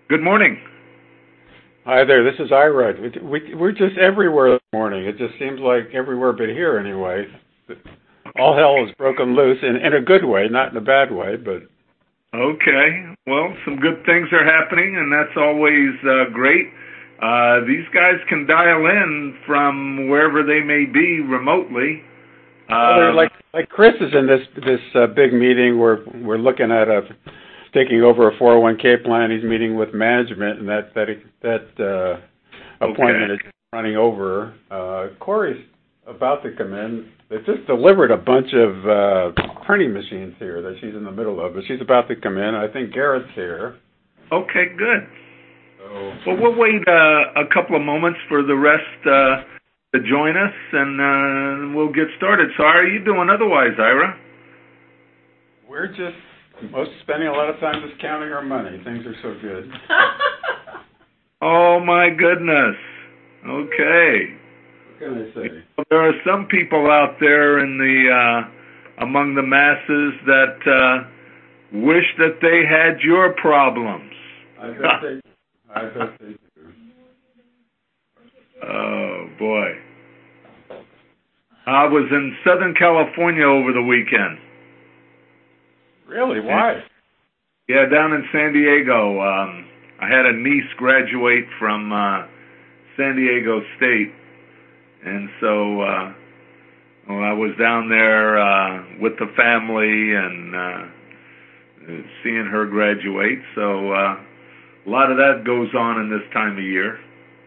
Good morning. Hi there, this is Ira. We're just everywhere this morning. It just seems like everywhere but here anyway. All hell has broken loose in a good way, not in a bad way, but... Okay. Well, some good things are happening, and that's always great. These guys can dial in from wherever they may be remotely. Well, they're like Chris is in this big meeting where we're looking at taking over a 401k plan. He's meeting with management, and that appointment is running over. Corey's about to come in. They just delivered a bunch of printing machines here that she's in the middle of, but she's about to come in. I think Garrett's here. Okay, good. So, well, we'll wait a couple of moments for the rest to join us, and we'll get started. So how are you doing otherwise, Ira? We're just spending a lot of time just counting our money. Things are so good. Oh, my goodness. Okay. What can I say? There are some people out there in among the masses that wish that they had your problems. I bet they do. Oh, boy. I was in Southern California over the weekend. Really? Why? Yeah, down in San Diego. I had a niece graduate from San Diego State. And so I was down there with the family and seeing her graduate. So a lot of that goes on in this time of year.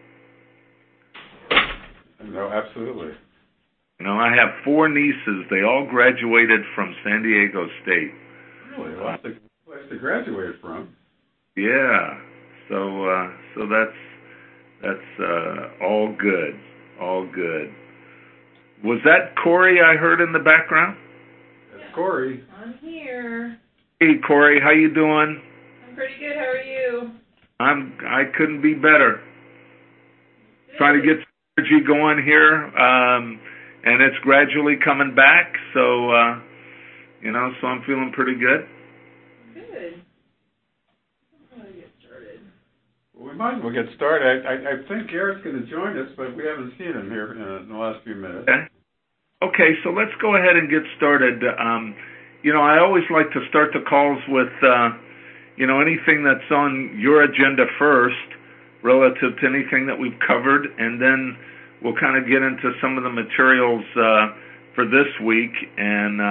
No, absolutely. You know, I have 4 nieces. They all graduated from San Diego State. Really? Well, that's a good place to graduate from. Yeah. So that's all good. All good. Was that Corey I heard in the background? That's Corey. I'm here. Hey, Corey, how you doing? I'm pretty good. How are you? I couldn't be better. Good. Trying to get some energy going here, and it's gradually coming back. So, so I'm feeling pretty good. Good. I'm going to get started. Well, we might as well get started. I think Garrett's going to join us, but we haven't seen him here in the last few minutes. Okay, so let's go ahead and get started. I always like to start the calls with, anything that's on your agenda first, relative to anything that we've covered, and then we'll kind of get into some of the materials for this week. And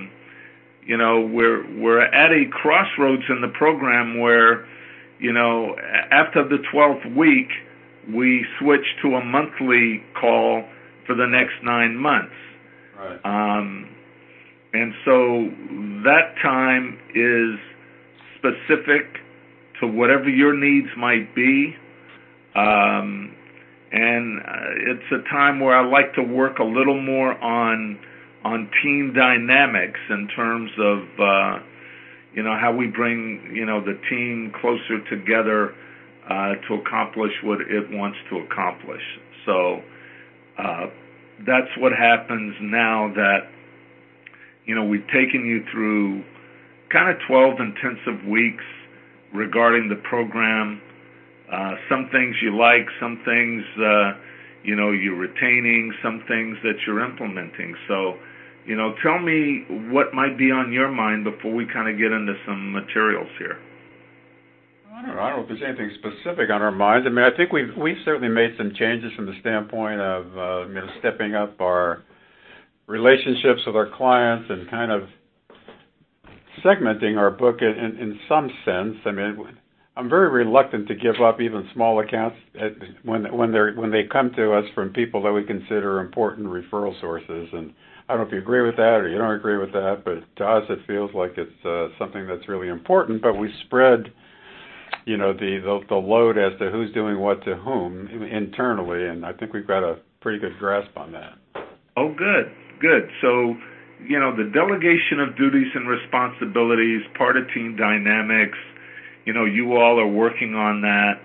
we're at a crossroads in the program where, after the 12th week, we switch to a monthly call for the next 9 months. Right. And so that time is specific to whatever your needs might be. And it's a time where I like to work a little more on team dynamics in terms of, how we bring, the team closer together to accomplish what it wants to accomplish. So that's what happens now that, we've taken you through kind of 12 intensive weeks regarding the program. Some things you like, some things, you're retaining, some things that you're implementing. So, tell me what might be on your mind before we kind of get into some materials here. I don't know if there's anything specific on our minds. I mean, I think we've certainly made some changes from the standpoint of stepping up our relationships with our clients and kind of segmenting our book in some sense. I mean, I'm very reluctant to give up even small accounts when they come to us from people that we consider important referral sources. And I don't know if you agree with that or you don't agree with that, but to us it feels like it's something that's really important. But we spread, the load as to who's doing what to whom internally, and I think we've got a pretty good grasp on that. Oh, good. So, the delegation of duties and responsibilities, part of team dynamics, you all are working on that.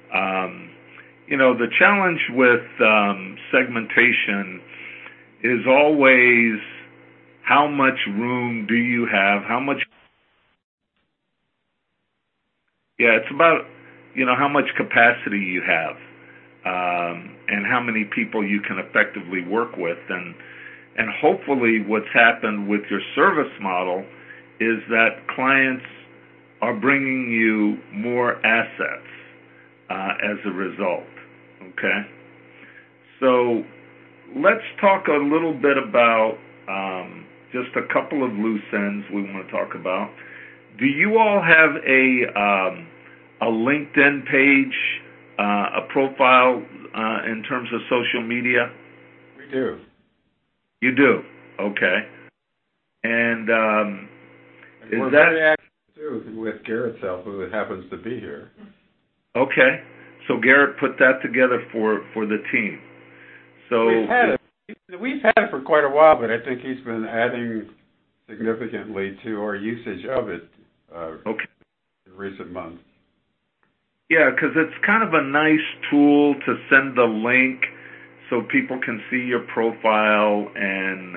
The challenge with segmentation is always how much room do you have? It's how much capacity you have, and how many people you can effectively work with. And hopefully what's happened with your service model is that clients are bringing you more assets as a result. Okay? So let's talk a little bit about just a couple of loose ends we want to talk about. Do you all have a LinkedIn page, a profile in terms of social media? We do. You do? Okay. And we're very active, too, with Garrett's help, who happens to be here. Okay. So Garrett put that together for the team. So we've had it for quite a while, but I think he's been adding significantly to our usage of it in recent months. Yeah, because it's kind of a nice tool to send the link so people can see your profile and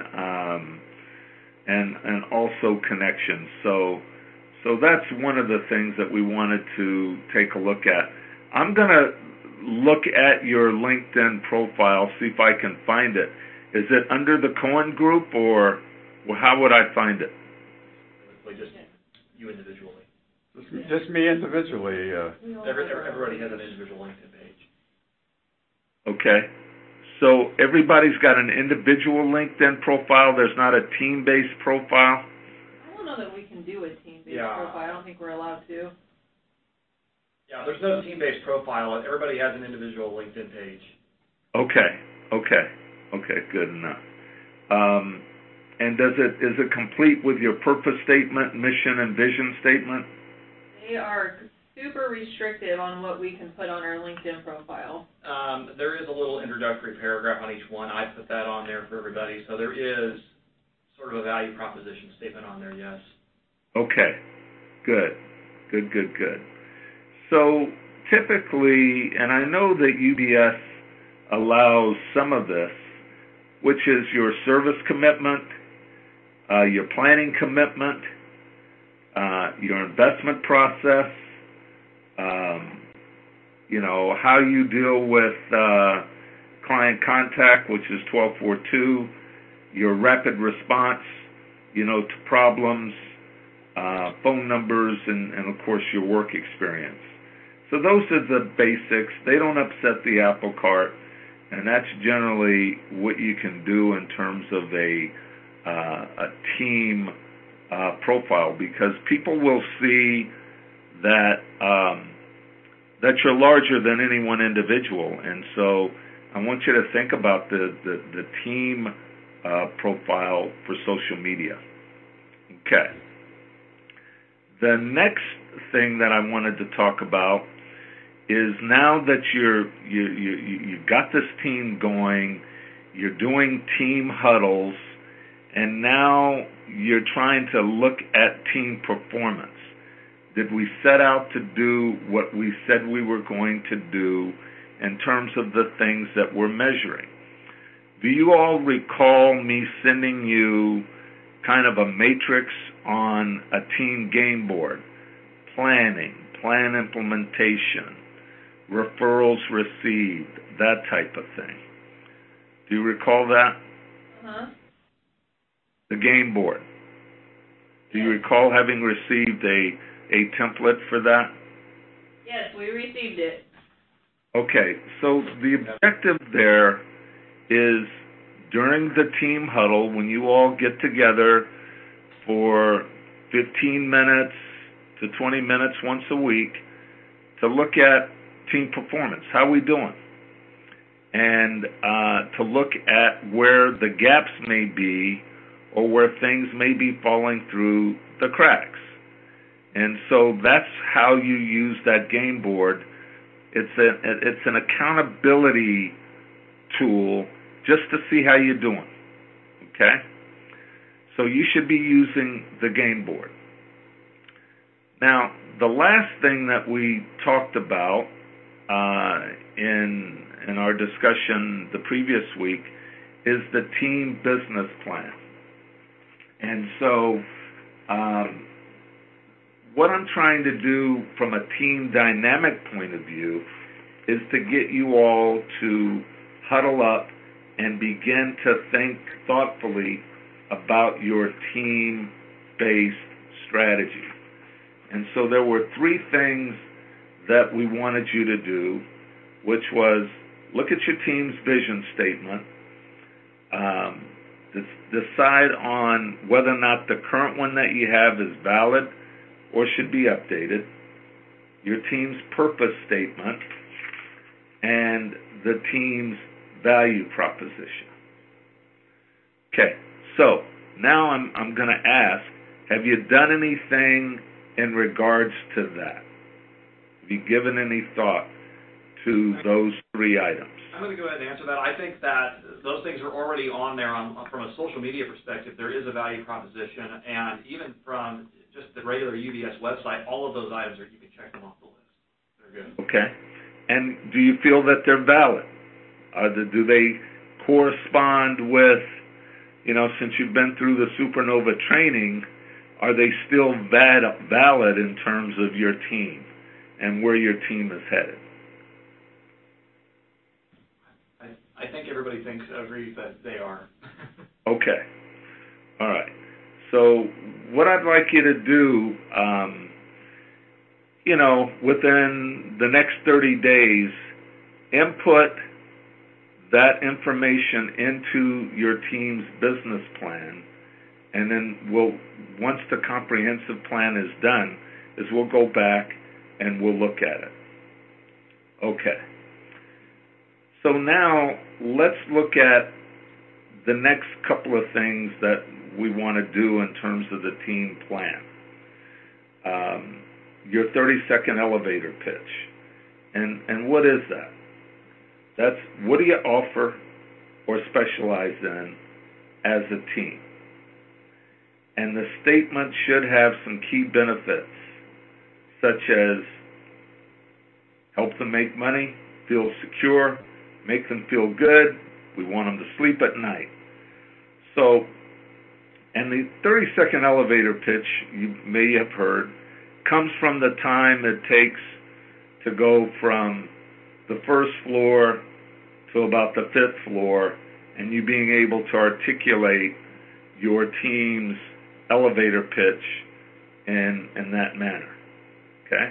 also connections. So that's one of the things that we wanted to take a look at. I'm going to look at your LinkedIn profile, see if I can find it. Is it under the Cohen Group, or how would I find it? Just you individually. Just me individually. Everybody has an individual LinkedIn page. Okay. So everybody's got an individual LinkedIn profile. There's not a team-based profile? I don't know that we can do a team-based profile. I don't think we're allowed to. Yeah, there's no team-based profile. Everybody has an individual LinkedIn page. Okay, good enough. And is it complete with your purpose statement, mission, and vision statement? They are super restrictive on what we can put on our LinkedIn profile. There is a little introductory paragraph on each one. I put that on there for everybody. So there is sort of a value proposition statement on there, yes. Okay, good. So typically, and I know that UBS allows some of this, which is your service commitment, your planning commitment, your investment process, how you deal with client contact, which is 1242, your rapid response, to problems, phone numbers, and of course your work experience. So those are the basics. They don't upset the apple cart, and that's generally what you can do in terms of a team profile, because people will see that that you're larger than any one individual, and so I want you to think about the team profile for social media. Okay. The next thing that I wanted to talk about is, now that you've got this team going, you're doing team huddles, and now you're trying to look at team performance. Did we set out to do what we said we were going to do in terms of the things that we're measuring? Do you all recall me sending you kind of a matrix on a team game board? Planning, plan implementation, referrals received, that type of thing. Do you recall that? Uh-huh. The game board. Do you recall having received a template for that? Yes, we received it. Okay, so the objective there is, during the team huddle, when you all get together for 15 minutes to 20 minutes once a week, to look at team performance. How are we doing? And to look at where the gaps may be, or where things may be falling through the cracks. And so that's how you use that game board. It's an accountability tool just to see how you're doing. Okay? So you should be using the game board. Now, the last thing that we talked about in our discussion the previous week is the team business plan. And so what I'm trying to do from a team dynamic point of view is to get you all to huddle up and begin to think thoughtfully about your team-based strategy. And so there were 3 things that we wanted you to do, which was look at your team's vision statement, decide on whether or not the current one that you have is valid or should be updated, your team's purpose statement, and the team's value proposition. Okay, so now I'm going to ask, have you done anything in regards to that? Have you given any thought to those 3 items? I'm going to go ahead and answer that. I think that those things are already on there. From a social media perspective, there is a value proposition, and even from just the regular UBS website, all of those items you can check them off the list. They're good. Okay. And do you feel that they're valid? Do they correspond with, since you've been through the Supernova training, are they still valid in terms of your team and where your team is headed? I think everybody agrees that they are. Okay. All right. So what I'd like you to do, within the next 30 days, input that information into your team's business plan, and then once the comprehensive plan is done, we'll go back and we'll look at it. Okay. So now let's look at the next couple of things that we want to do in terms of the team plan. Your 30-second elevator pitch. And what is that? That's what do you offer or specialize in as a team? And the statement should have some key benefits, such as help them make money, feel secure, make them feel good, we want them to sleep at night. So, and the 30-second elevator pitch, you may have heard, comes from the time it takes to go from the first floor to about the 5th floor, and you being able to articulate your team's elevator pitch in that manner. Okay?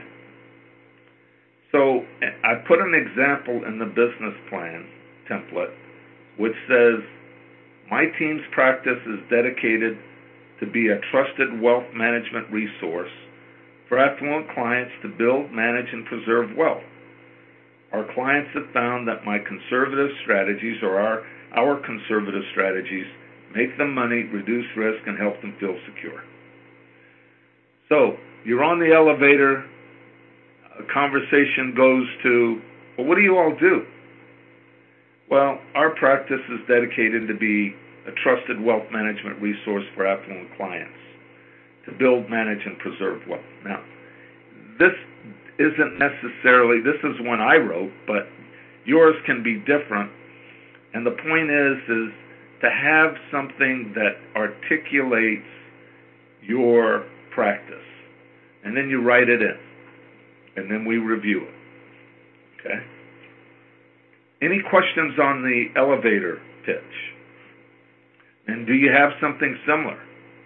So I put an example in the business plan template which says, my team's practice is dedicated to be a trusted wealth management resource for affluent clients to build, manage, and preserve wealth. Our clients have found that my conservative strategies, or our conservative strategies, make them money, reduce risk, and help them feel secure. So you're on the elevator, a conversation goes to, well, what do you all do? Well, our practice is dedicated to be a trusted wealth management resource for affluent clients to build, manage, and preserve wealth. Now, this isn't necessarily, this is one I wrote, but yours can be different. And the point is to have something that articulates your practice. And then you write it in. And then we review it. Okay? Any questions on the elevator pitch? And do you have something similar?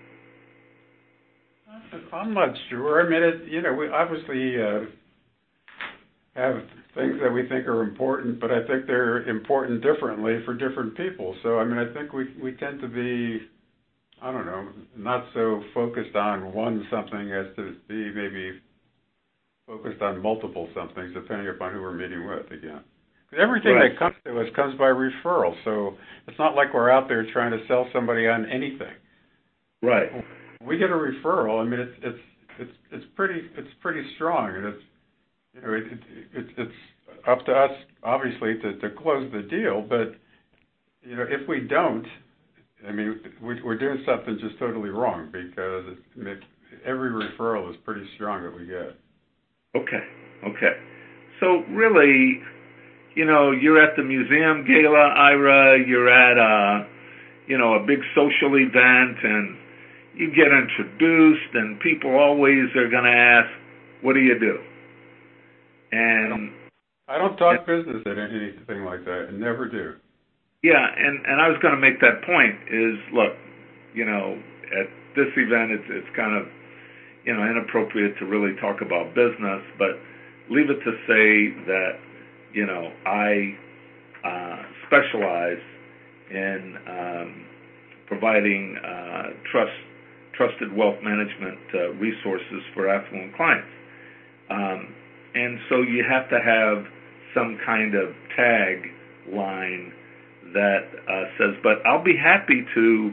I'm not sure. I mean, we obviously have things that we think are important, but I think they're important differently for different people. So, I mean, I think we tend to be, I don't know, not so focused on one something as to be maybe focused on multiple somethings, depending upon who we're meeting with again. Everything right. that comes to us comes by referral, so it's not like we're out there trying to sell somebody on anything. Right. We get a referral. I mean, it's pretty strong, and it's up to us, obviously, to close the deal. But if we don't, I mean, we're doing something just totally wrong, because every referral is pretty strong that we get. Okay. So really, you're at the museum gala, Ira. You're at a big social event, and you get introduced, and people always are going to ask, what do you do? And I don't talk business at anything like that. I never do. Yeah, and I was going to make that point is, look, at this event, it's kind of, inappropriate to really talk about business, but leave it to say that, I specialize in providing trusted wealth management resources for affluent clients. And so you have to have some kind of tag line that says, but I'll be happy to,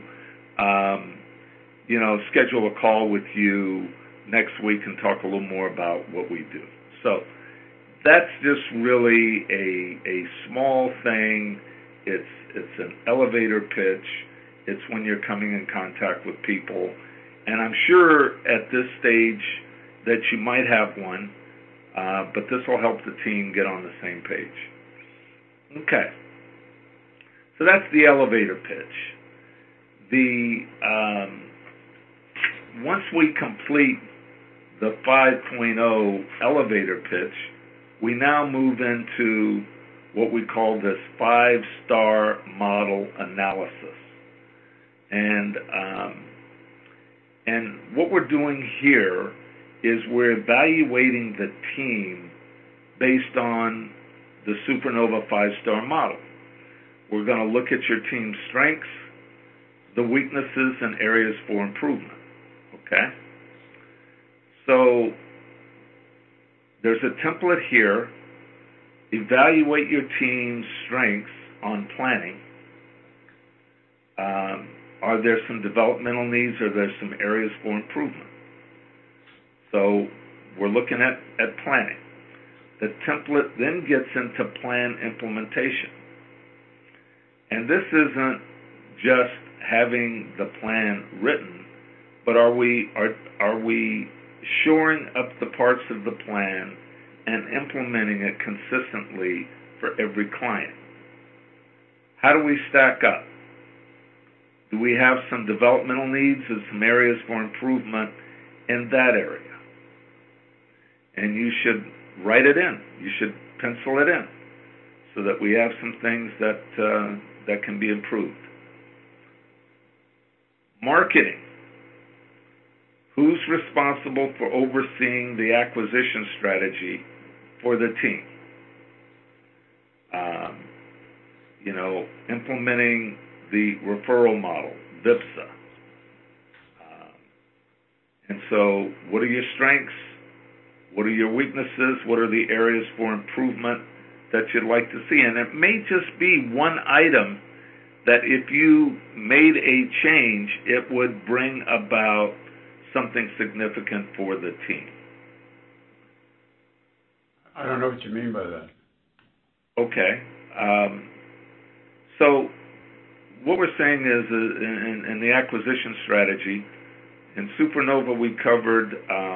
schedule a call with you next week and talk a little more about what we do. So that's just really a small thing. It's an elevator pitch. It's when you're coming in contact with people. And I'm sure at this stage that you might have one, but this will help the team get on the same page. Okay. So that's the elevator pitch. Once we complete the 5.0 elevator pitch, we now move into what we call this 5-star model analysis. And what we're doing here is we're evaluating the team based on the Supernova 5-star model. We're going to look at your team's strengths, the weaknesses, and areas for improvement. Okay? So there's a template here. Evaluate your team's strengths on planning. Are there some developmental needs? Are there some areas for improvement? So we're looking at planning. The template then gets into plan implementation. And this isn't just having the plan written, but are we shoring up the parts of the plan and implementing it consistently for every client? How do we stack up? Do we have some developmental needs and some areas for improvement in that area? And you should write it in. You should pencil it in so that we have some things that can be improved. Marketing. Who's responsible for overseeing the acquisition strategy for the team? Implementing the referral model, VIPSA. And so what are your strengths? What are your weaknesses? What are the areas for improvement that you'd like to see? And it may just be one item that if you made a change, it would bring about something significant for the team. I don't know what you mean by that. Okay. So what we're saying is in the acquisition strategy, in Supernova we covered,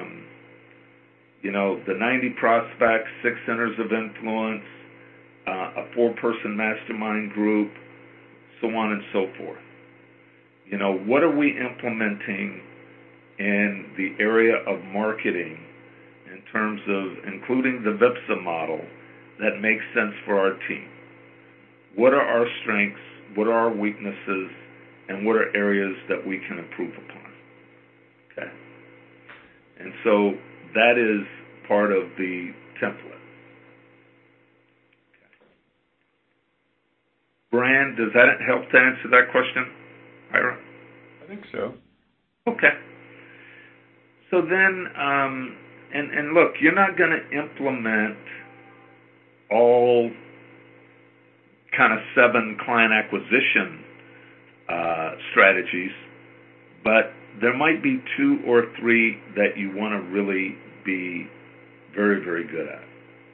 the 90 prospects, 6 centers of influence, a 4-person mastermind group, so on and so forth. What are we implementing in the area of marketing in terms of including the VIPSA model that makes sense for our team? What are our strengths? What are our weaknesses? And what are areas that we can improve upon? Okay. And so that is part of the template. Okay. Brand, does that help to answer that question, Ira? I think so. Okay. So then, and look, you're not going to implement all kind of 7 client acquisition strategies, but there might be 2 or 3 that you want to really be very, very good at.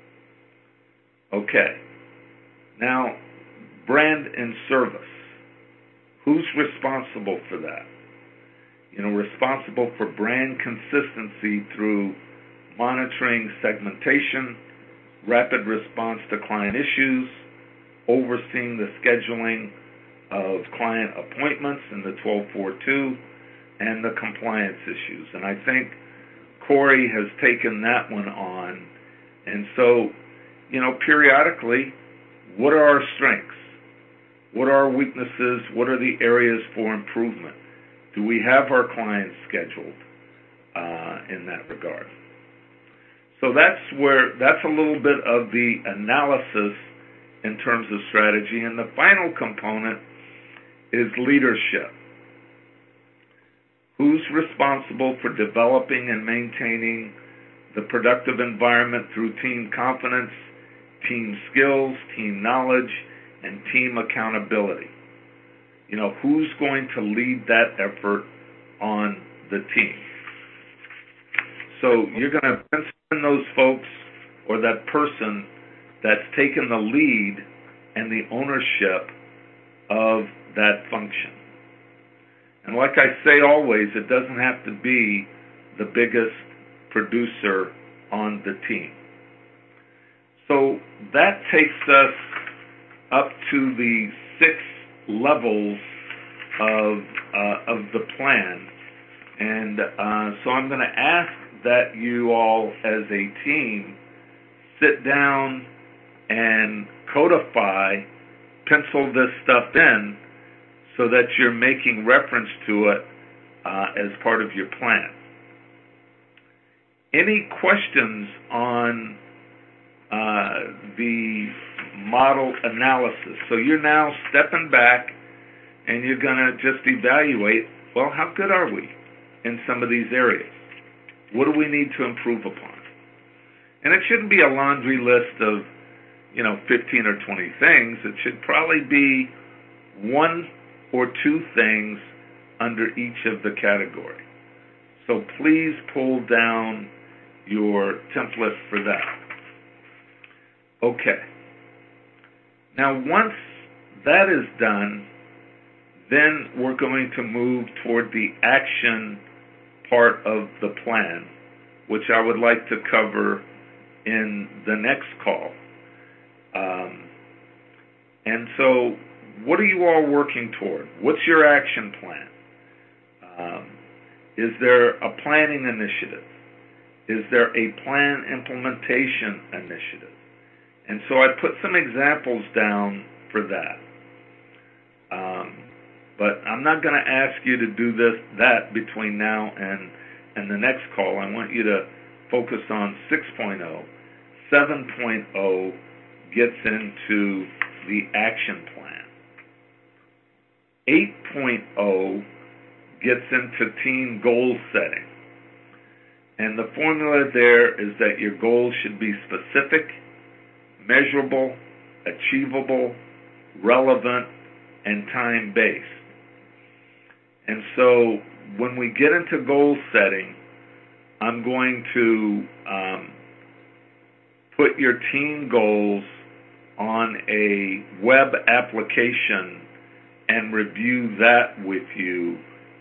Okay. Now, brand and service. Who's responsible for that? Responsible for brand consistency through monitoring segmentation, rapid response to client issues, overseeing the scheduling of client appointments in the 1242, and the compliance issues. And I think Corey has taken that one on. And so, periodically, what are our strengths? What are our weaknesses? What are the areas for improvement? Do we have our clients scheduled in that regard? So that's a little bit of the analysis in terms of strategy. And the final component is leadership. Who's responsible for developing and maintaining the productive environment through team confidence, team skills, team knowledge, and team accountability? Who's going to lead that effort on the team? So you're going to pencil in those folks or that person that's taken the lead and the ownership of that function. And like I say always, it doesn't have to be the biggest producer on the team. So that takes us up to the 6 levels of the plan. And so I'm going to ask that you all as a team sit down and codify, pencil this stuff in so that you're making reference to it as part of your plan. Any questions on the model analysis? So you're now stepping back and you're going to just evaluate, well, how good are we in some of these areas? What do we need to improve upon? And it shouldn't be a laundry list of, 15 or 20 things. It should probably be 1 or 2 things under each of the categories. So please pull down your template for that. Okay. Now, once that is done, then we're going to move toward the action part of the plan, which I would like to cover in the next call. And so, what are you all working toward? What's your action plan? Is there a planning initiative? Is there a plan implementation initiative? And so I put some examples down for that. But I'm not going to ask you to do that between now and the next call. I want you to focus on 6.0. 7.0 gets into the action plan. 8.0 gets into team goal setting. And the formula there is that your goals should be specific, measurable, achievable, relevant, and time-based. And so when we get into goal setting, I'm going to put your team goals on a web application and review that with you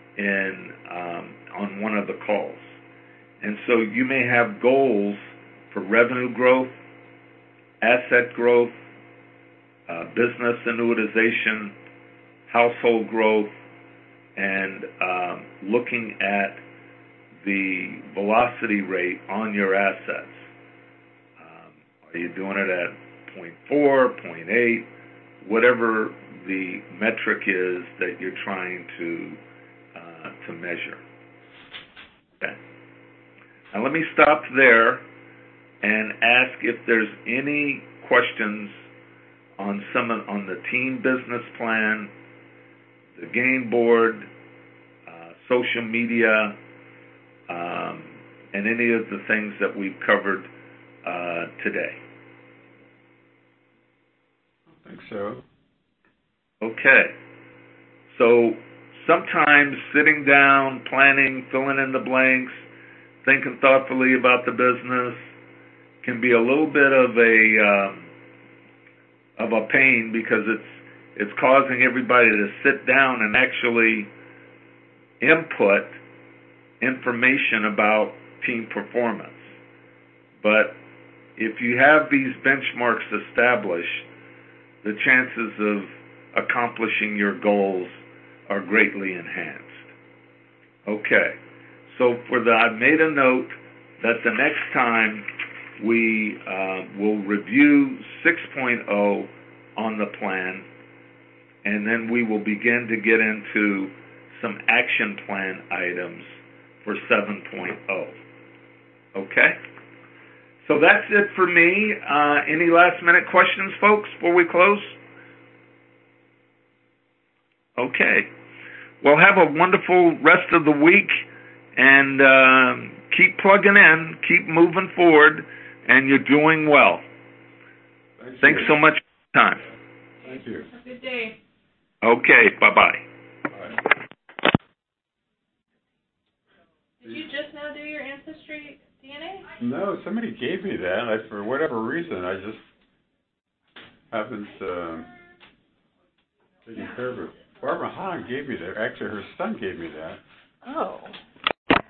on one of the calls. And so you may have goals for revenue growth, asset growth, business annuitization, household growth, and looking at the velocity rate on your assets. Are you doing it at 0.4, 0.8, whatever the metric is that you're trying to measure? Okay. Now let me stop there and ask if there's any questions on the team business plan, the game board, social media, and any of the things that we've covered today. I think so. Okay. So sometimes sitting down, planning, filling in the blanks, thinking thoughtfully about the business can be a little bit of a pain because it's causing everybody to sit down and actually input information about team performance. But if you have these benchmarks established, the chances of accomplishing your goals are greatly enhanced. Okay. So I've made a note that the next time we will review 6.0 on the plan, and then we will begin to get into some action plan items for 7.0. Okay? So that's it for me. Any last minute questions, folks, before we close? Okay. Well, have a wonderful rest of the week, and keep plugging in, keep moving forward, and you're doing well. Thanks so much for your time. Thank you. Have a good day. Okay, bye-bye. Bye. Did you just now do your ancestry DNA? No, somebody gave me that. For whatever reason, I just haven't taken care of it. Barbara Hahn gave me that. Actually, her son gave me that. Oh.